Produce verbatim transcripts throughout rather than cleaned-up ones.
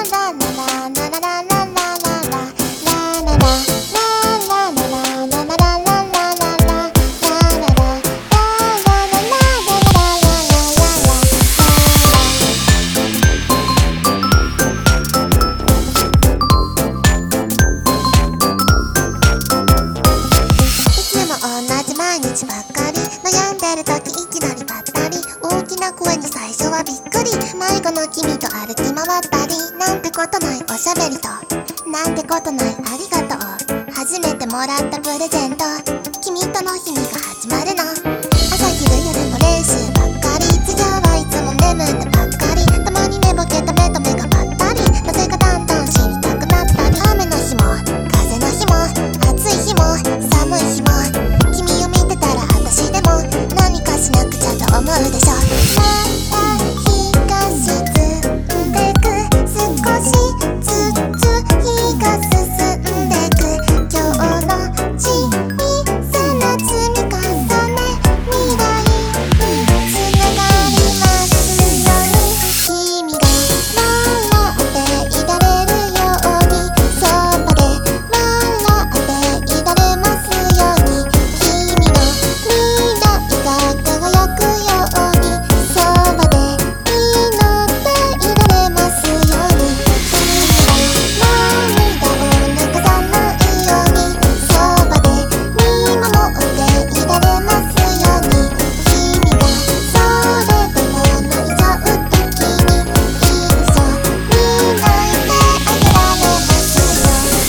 毎日ばっかり悩んでる時いきなりばったり大きな声に最初はびっくり迷子の君と歩き回ったりなんてことないおしゃべりとなんてことないありがとう初めてもらったプレゼント君との日々が始まるの朝昼夜も練習ばっかり授業はいつも眠ってばっかりたまに寝ぼけた目と目がぱったりなぜかだんだん知りたくなったり雨の日も風の日も暑い日も寒い日も君を見てたら私でも何かしなくちゃと思うでしょまた日が沈んでく少しずつ日が進んでく今日の小さな積み重ね未来につながりますように君が笑っていられるようにそばで笑っていられますように君の未来が輝くようにそばで祈っていられますように君が涙を流さないようにそばで見守っていられますように君がそれでも泣いちゃう時に一緒に泣いてあげられますよ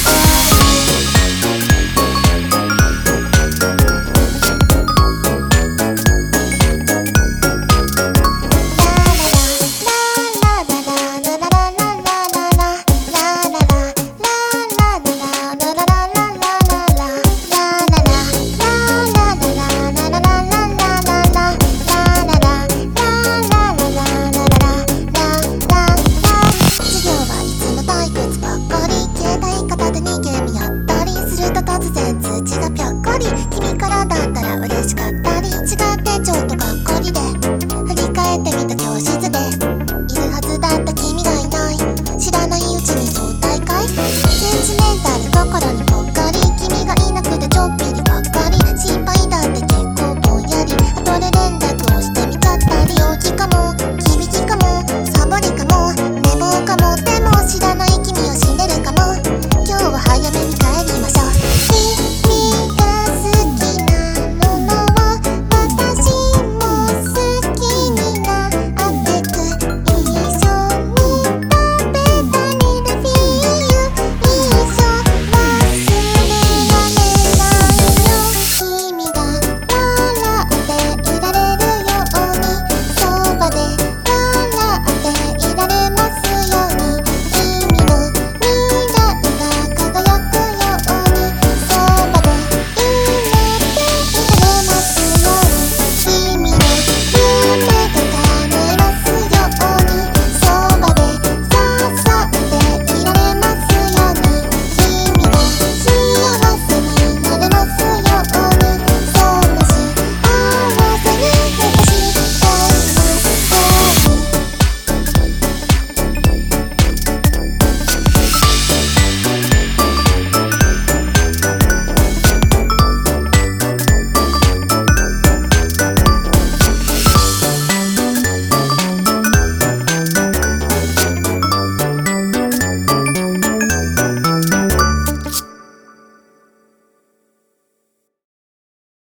授業はいつも退屈ばっかり携帯片手にゲームやったりすると突然通知がぴょっこり君からだったら嬉しかった